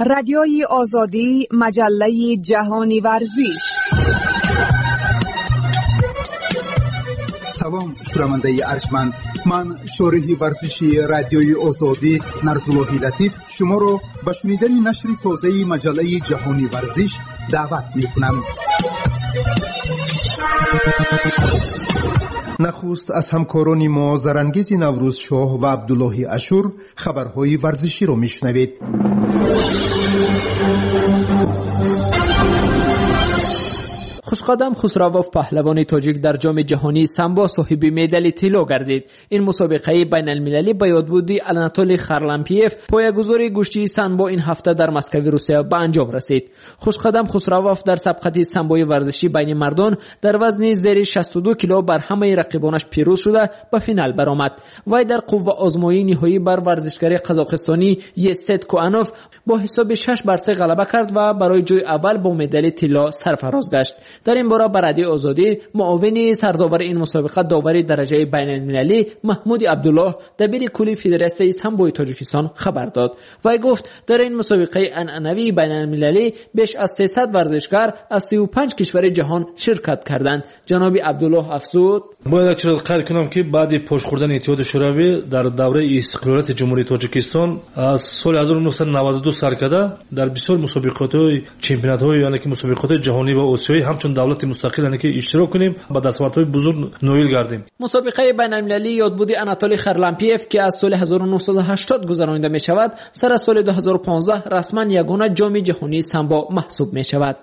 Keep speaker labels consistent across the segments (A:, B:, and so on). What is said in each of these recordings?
A: رادیوی آزادی، مجله جهانی ورزش.
B: سلام شنونده ارجمند، من شارح ورزشی رادیوی آزادی نرزاللهی لطیف شما را به شنیدن نشر تازه مجله جهانی ورزش دعوت می‌کنم. نخست از همکاران ما زرانگیز نوروز شاه و عبدالله اشور خبرهای ورزشی را میشنوید.
C: خوشقدم خسروف پهلوان تاجیک در جام جهانی سامبو صاحب مدال طلا گردید. این مسابقه بین المللی به یادبودی آناتولی خارلامپیف پایه‌گذاری گشتی سامبو این هفته در مسکو روسیه به انجام رسید. خوشقدم خسروف در سبقت سامبوی ورزشی بین مردان در وزن زیر 62 کیلو بر همه رقیبانش پیروز شده به فینال برآمد. وی در قوه آزمایی نهایی بر ورزشکار قزاقستانی یست کوانوف با حساب 6-3 غلبه کرد و برای جای اول با مدال طلا سرفراز گشت. در این باره رادیو آزادی معاون سرداور این مسابقه داور درجه بین المللی محمود عبدالله دبیر کلی فدراسیون سامبوی تاجیکستان خبر داد. وی گفت در این مسابقه عنعنوی بین المللی بیش از 300 ورزشکار از 35 کشور جهان شرکت کردند. جناب عبدالله افزود:
D: باید چرا قید کنم که بعد پشت خوردن اتحاد شوروی در دوره استقلالیت جمهوری تاجیکستان از سال 1992 سر کرده در بسیار مسابقات چمپیونات یعنی که مسابقات جهانی و آسیایی همچون دولت مستقل یعنی که اشتراک کنیم با دستاوردهای بزرگ نایل گردیم.
C: مسابقه بین المللی یادبودی آناتولی خارلامپیف که از سال 1980 گذرانیده می شود سر از سال 2015 رسما یگانه جام جهانی سامبو محسوب می شود.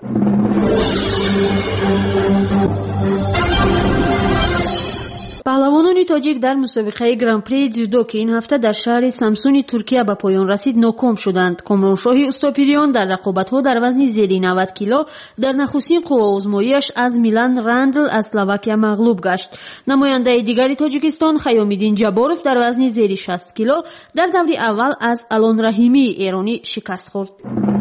E: پهلوانان تاجیک در مسابقه گران پری جودو که این هفته در شهر سامسون ترکیه به پایان رسید ناکام شدند. کامرانشاه استوپیریان در رقابت‌ها در وزن زیر 90 کیلو در نخستین قوه آزماییش از میلان رندل از اسلواکیا مغلوب گشت. نماینده دیگری تاجیکستان خیامالدین جباروف در وزن زیر 60 کیلو در دور اول از الان رحیمی ایرانی شکست خورد.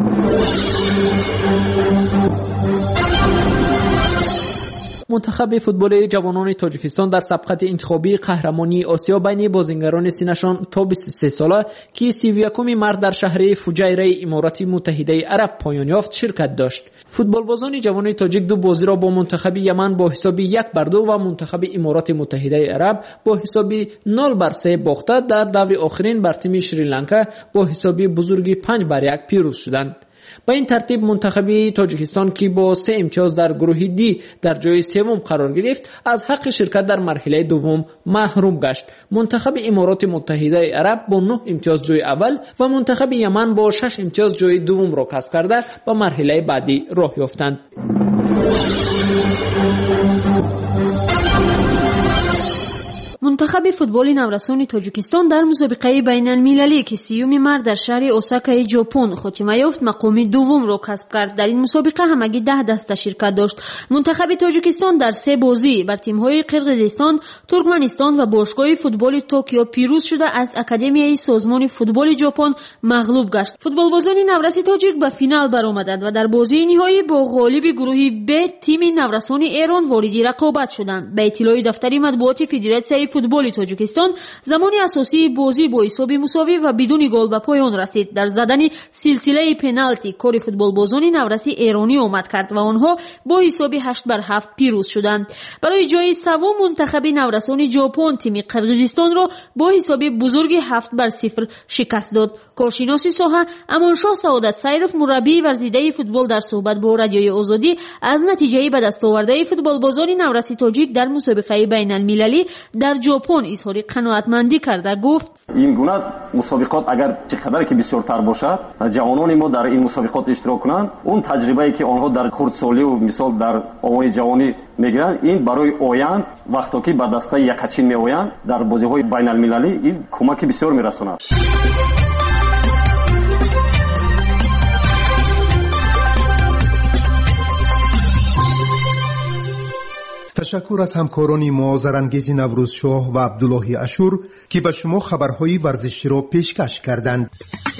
C: منتخب فوتبال جوانان تاجیکستان در سبقت انتخابی قهرمانی آسیا بین بازیگران سنشان تا 23 ساله که 31 مارس در شهر فجیره امارات متحده عرب پایان یافت شرکت داشت. فوتبالبازان جوانان تاجیک دو بازی را با منتخب یمن با حساب 1-2 و منتخب امارات متحده عرب با حساب 0-3 باخته در دور آخرین بر تیم شریلانکا با حساب بزرگی 5-1 پیروز شدند. با این ترتیب منتخب تاجیکستان که با 3 امتیاز در گروه دی در جای سوم قرار گرفت از حق شرکت در مرحله دوم محروم گشت. منتخب امارات متحده عرب با 9 امتیاز جای اول و منتخب یمن با 6 امتیاز جای دوم را کسب کرده به مرحله بعدی راه یافتند.
E: منتخب فوتبال نورسان تاجیکستان در مسابقه بین المللی که 30 مارس در شهر اوساکای ژاپن خاتمه یافت مقام دوم را کسب کرد. در این مسابقه همگی 10 دسته شرکت داشت. منتخب تاجیکستان در 3 بازی بر تیم‌های قرقیزستان، ترکمنستان و باشگاه فوتبال توکیو پیروز شده از اکادمیای سازمان فوتبال ژاپن مغلوب گشت. فوتبالبازان نورسی تاجیک به فینال برآمدند و در بازی نهایی با غالب گروه ب تیم نورسان ایران وارد رقابت شدند. به اطلاع دفتر مطبوعات فدراسیون فوتبال تاجیکستان زمان اساسی بازی با حساب مساوی و بدون گل به پایان رسید. در زدن سلسله پنالتی کار فوتبالبازان نورسی ایرانی آمد کرد و آنها با حساب 8-7 پیروز شدند. برای جای سوم منتخب نورسان ژاپن تیم قرقیزستان را با حساب بزرگ 7-0 شکست داد. کارشناس ساحه امانشاه سعادت سیرف مربی ورزیده فوتبال در صحبت با رادیوی آزادی از نتیجه به دست آورده فوتبالبازان نورسی تاجیک در مسابقه بین المللی در ژاپن اظهار قناعتمندی کرده گفت:
F: این گونه مسابقات اگر چقدر که بسیارتر باشد جوانان ما در این مسابقات اشتراک کنند اون تجربه‌ای که آنها در خردسالی و مثال در آوای جوانی میگیرند این برای آینده وقتی که به دسته یکچین میآیند در بازی‌های بین المللی این کمک بسیار میرساند.
B: تشکر از همکاران ما زرانگیز نوروز شاه و عبدالله اشور که به شما خبرهای ورزشی را پیشکش کردند.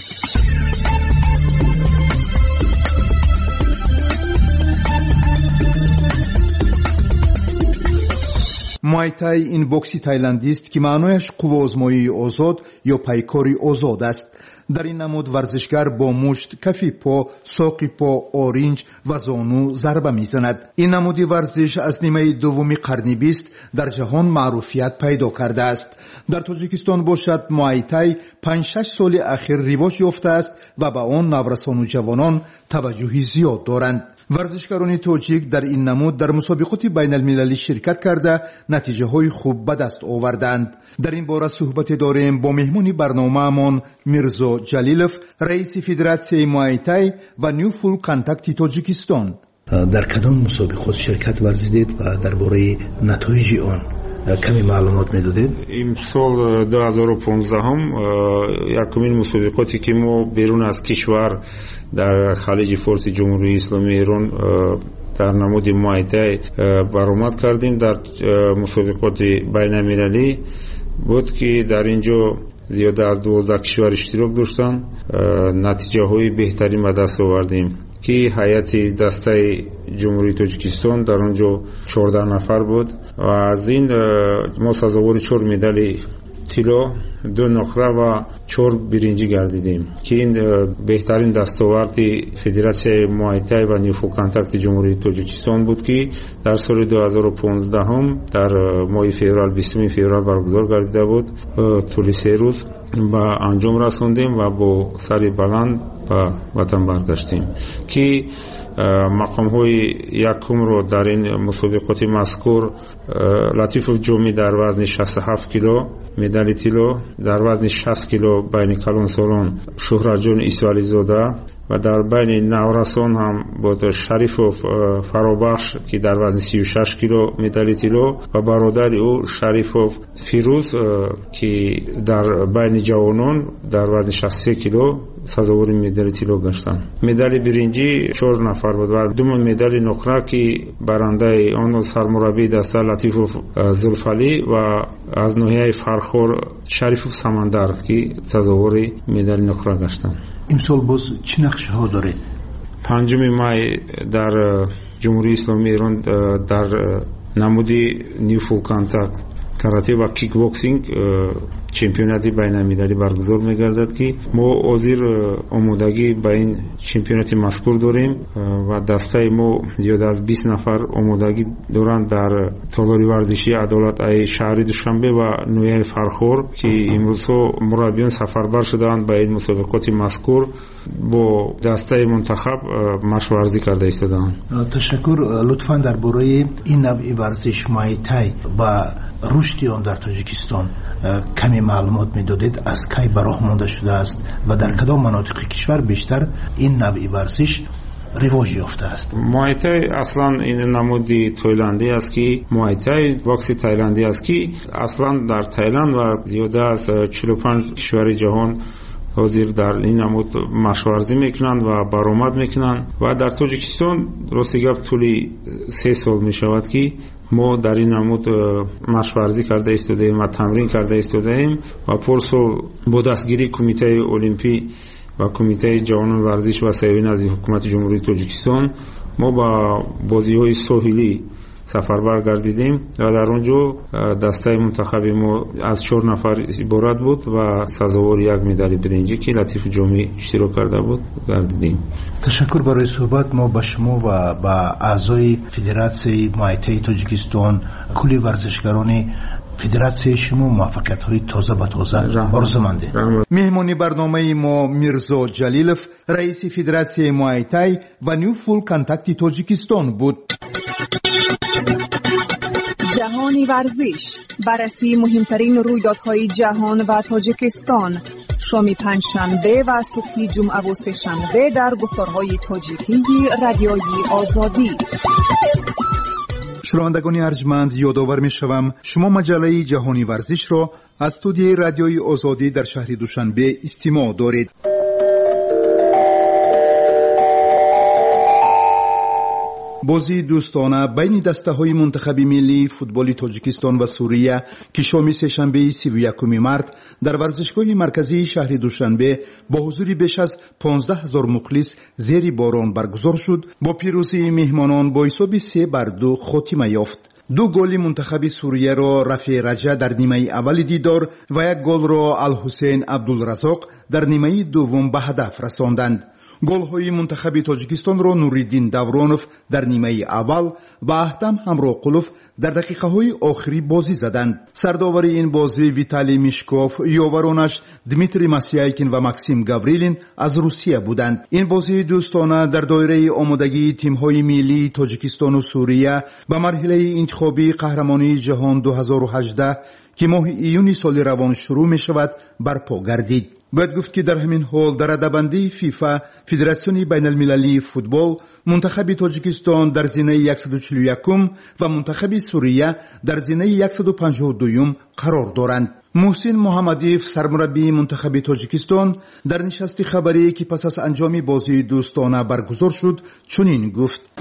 B: موایتای این بوکسی تایلندی است که معنایش قوه آزمایی آزاد یا پیکاری آزاد است. در این نمود ورزشگر با مشت، کف پا، ساق پا، آرنج و زانو ضربه میزند. این نمود ورزش از نیمه دوم قرن 20 در جهان معروفیت پیدا کرده است. در تاجیکستان باشد موای تای 5-6 سال اخیر رواج یافته است و به آن نورسان و جوانان توجهی زیاد دارند. ورزشکاران تاجیک در این نمود در مسابقات بین المللی شرکت کرده نتیجه های خوب به دست آوردند. در این باره صحبت داریم با مهمون برنامه‌مان میرزا جلیلوف، رئیس فدراسیون موای تای و نیو فول کانتاکت تاجیکستان.
G: در کدام مسابقات شرکت ورزیدید و درباره نتایج آن کمی معلومات میدادید؟
H: امسال 2015 یکمین مسابقاتی که ما بیرون از کشور در خلیج فارس جمهوری اسلامی ایران در نمود موای تای برآمد کردیم. در مسابقات بین المللی بود که در اینجا زیاده از 12 کشور اشتراک داشتند. نتیجه های بهتری به دست آوردیم که هیئت دسته جمهوری تاجیکستان در آنجا 14 نفر بود و از این ما سزاوار 4 مدال طلا، 2 نقره و 4 برنجی گردیدیم که این بهترین دستاورد فدراسیون موای تای و نیو فول کانتاکت جمهوری تاجیکستان بود که در سال 2015 هم در ماه فوریه 20 فوریه برگزار گردیده بود. طول 3 روز با انجام رساندیم و با سر بلند به وطن برگشتیم که مقام های یکم رو در این مسابقات مذکور لطیف جومی در وزن 67 کیلو مدال طلا، در وزن 60 کیلو بین کلان سالان شهرت جان اسماعیلی زاده و در بین نورسان هم بود شریف فرابخش که در وزن 36 کیلو مدال طلا و برادر او شریف فیروز که در بین جوانان در وزن 63 کیلو سزاوار مدال طلا گشتند. مدال برنجی 4 نفر بود و 2 مدال نقره که برنده آن سرمربی دسته لطیف زلفعلی و از ناحیه فرخور شریف سمندر که سزاوار مدال نقره گشتند.
G: امسال باز چه نقشه ها داره؟
H: 5 مای در جمهوری اسلامی ایران در نمودی نیو فول کانتاکت کاراته و کیک باکسینگ چمپیونات بین المللی برگزار می‌گردد که ما حاضر آمادگی به این چمپیونات مذکور داریم و دسته ما زیاد از 20 نفر آمادگی دارند در تالار ورزشی عدالت ای شهر دوشنبه و نویه فرخور که امروز مربیان سفربر شدند به این مسابقات مذکور با دسته منتخب مشق ورزی کرده ایستادند.
G: تشکر. لطفاً درباره این نوع ورزش موای تای و رشد آن در تاجیکستان کمی معلومات میدادید؟ از کی براه مانده شده است و در کدام مناطق کشور بیشتر این نوع ورزش رواج یافته است؟
H: موای تای اصلا این نمودی تایلندی است که موای تای باکس تایلندی است که اصلا در تایلند و زیاده از 45 کشور جهان حاضر در این نمود مشق ورزی میکنند و برآمد میکنند و در تاجیکستان راست گپ طولی 3 سال میشود که ما در این نمود مشق ورزی کرده ایستادیم و تمرین کرده ایستادیم و پرسال با دستگیری کمیته المپی و کمیته جوانان ورزش و سیرین از حکومت جمهوری تاجیکستان ما با بازی‌های ساحلی سفربر گردیدیم و در اونجا دسته منتخب ما از 4 نفر عبارت بود و سزاوار 1 مدال برنجی که لطیف جومی اشتراک کرده بود گردیدیم.
G: تشکر برای صحبت. ما به شما و به اعضای فدراسیون موای تای تاجیکستان، کلی ورزشکاران فدراسیون شما موفقیت های تازه به تازه آرزومندیم.
B: مهمانی برنامه ما میرزا جلیلوف، رئیس فدراسیون موای تای و نیو فول کانتاکت تاجیکستان بود.
A: جهانی ورزش، بررسی مهمترین رویدادهای جهان و تاجیکستان، شام پنجشنبه و صبح جمعه و سه‌شنبه در گفتارهای تاجیکی رادیوی آزادی.
B: شنوندگان ارجمند، یادآور می‌شوم شما مجله جهانی ورزش را از استودیوی رادیوی آزادی در شهر دوشنبه استماع دارید. بازی دوستانه بین دسته‌های منتخب ملی فوتبال تاجیکستان و سوریه که شام سه‌شنبه 31 مارس در ورزشگاه مرکزی شهر دوشنبه با حضور بیش از 15000 مخلص زیر باران برگزار شد. با پیروزی مهمانان با حساب 3-2 خاتمه یافت. دو گل منتخب سوریه را رفیع رجا در نیمه اول دیدار و یک گل را الحسین عبدالرزاق در نیمه دوم به هدف رساندند. گل‌های منتخب تاجیکستان را نوریدین دورونوف در نیمه اول و اهتم همراقلوف در دقیقه‌های آخری بازی زدند. سرداور این بازی ویتالی میشکوف، یاورانش دمیتری ماسیایکین و ماکسیم گاوریلین از روسیه بودند. این بازی دوستانه در دایره آمادگی تیم‌های ملی تاجیکستان و سوریه به مرحله انتخابی قهرمانی جهان 2018 که ماه ایونی سال روان شروع می شود برپا گردید. باید گفت که در همین حال در رده‌بندی فیفا فدراسیون بین المللی فوتبال منتخب تاجیکستان در زینه 141 و منتخب سوریه در زینه 152 قرار دارند. محسن محمدیف سرمربی منتخب تاجیکستان در نشست خبری که پس از انجام بازی دوستانه برگزار شد چنین گفت: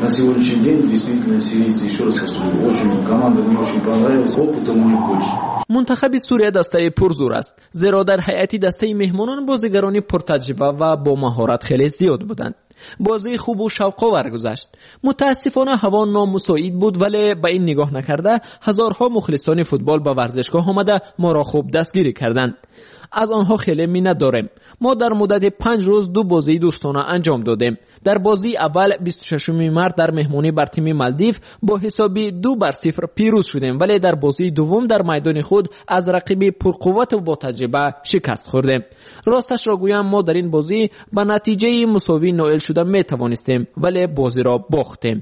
C: منتخب سوریه دسته پرزور است، زیرا در هیئت دسته مهمانان بازیگران پرتجربه و با مهارت خیلی زیاد بودند. بازی خوب و شوق‌آور گذشت. متاسفانه هوا نامساعد بود، ولی به این نگاه نکرده هزارها مخلصان فوتبال به ورزشگاه آمده ما را خوب دستگیری کردند. از آنها خیلی مینت داریم. ما در مدت 5 روز 2 بازی دوستانه انجام دادیم. در بازی اول 26 مارس در مهمانی بر تیم مالدیو با حسابی 2-0 پیروز شدیم، ولی در بازی دوم در میدان خود از رقیب پرقوت و با تجربه شکست خوردیم. راستش را گویم ما در این بازی به نتیجه مساوی نائل شده می توانستیم، ولی بازی را باختیم.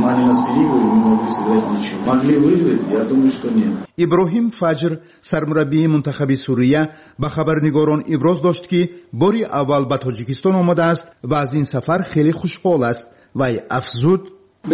B: ابراهیم فجر سرمربی منتخب سوریه به خبرنگاران ابراز داشت که باری اول به تاجیکستان آمده است و از این سفر خیلی خوشحال است. و افزود: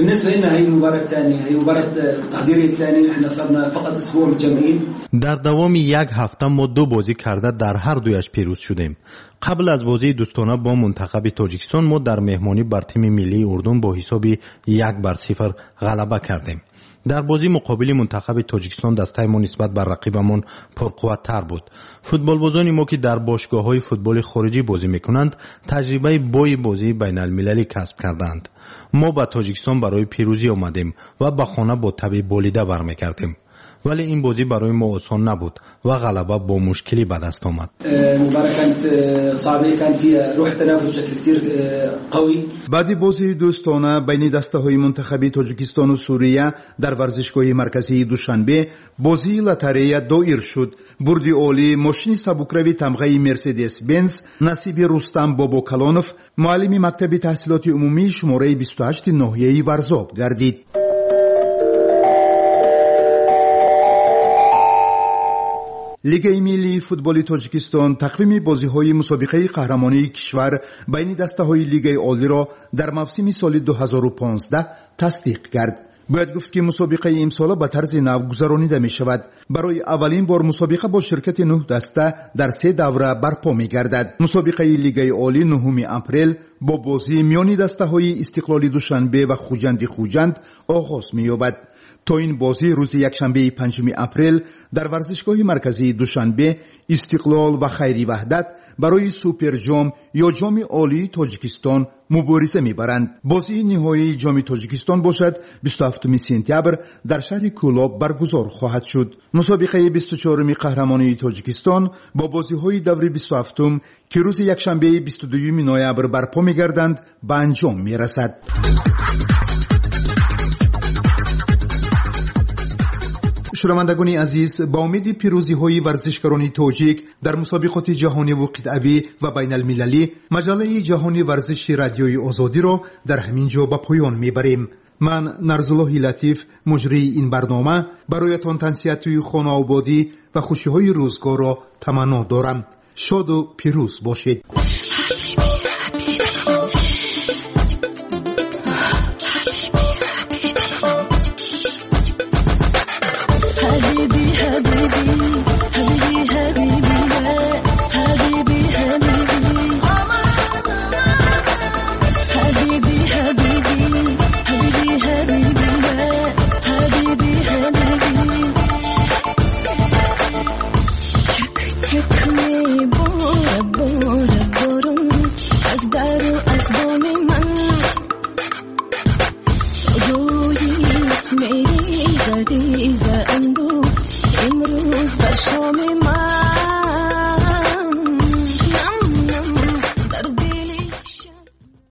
I: در دوام 1 هفته ما 2 بازی کرده در هر دویش پیروز شدیم. قبل از بازی دوستانه با منتخب تاجیکستان ما در مهمانی بر تیم ملی اردن با حسابی 1-0 غلبه کردیم. در بازی مقابل منتخب تاجیکستان دسته ما نسبت بر رقیبمان پرقوت‌تر بود. فوتبالبازان ما که در باشگاه‌های فوتبال خارجی بازی می‌کنند تجربه بازی بین المللی کسب کردند. ما به تاجیکستان برای پیروزی آمدیم و به خانه با تبع بولیده برمیگردیم. ولی این بازی برای ما آسان نبود و غلبه با مشکلی به دست آمد.
B: بعد بازی دوستانه بین دسته‌های منتخب تاجیکستان و سوریه در ورزشگاه مرکزی دوشنبه بازی لاتاریا دایر شد. برد عالی ماشین سبکروی تمغه مرسدس بنز نصیب رستم باباکلانوف معلم مکتب تحصیلات عمومی شماره 28 ناحیه ورزاب گردید. لیگ ملی فوتبال تاجیکستان تقویم بازی‌های مسابقه قهرمانی کشور بین دسته‌های لیگ عالی را در موسم سال 2015 تصدیق کرد. باید گفت که مسابقه امسال به طرز نو گذرانیده می شود. برای اولین بار مسابقه با شرکت 9 دسته در 3 دوره برپا می گردد. مسابقه لیگ عالی 9 اپریل با بازی میان دسته‌های استقلالی دوشنبه و خوجند آغاز می یابد. تا این بازی روز یکشنبه 5 اپریل در ورزشگاه مرکزی دوشنبه استقلال و خیری وحدت برای سوپر جام یا جام عالی تاجیکستان مبارزه می‌برند. بازی نهایی جام تاجیکستان باشد 27 سپتامبر در شهر کولاب برگزار خواهد شد. مسابقه 24 قهرمانی تاجیکستان با بازی‌های دور 27 که روز یکشنبه 22 نوامبر برپا می‌گردند به انجام می‌رسد. شنوندگان عزیز، با امید پیروزی های ورزشکاران تاجیک در مسابقات جهانی و قطعی و بین المللی مجله جهانی ورزش رادیوی آزادی را در همین جا به پایان میبریم. من نرزالله لطیف مجری این برنامه برایتان تنصیحات خانه آبادی و خوشی های روزگار را تمنا دارم. شاد و پیروز باشید.
J: میریزه اندو امروز بر شام من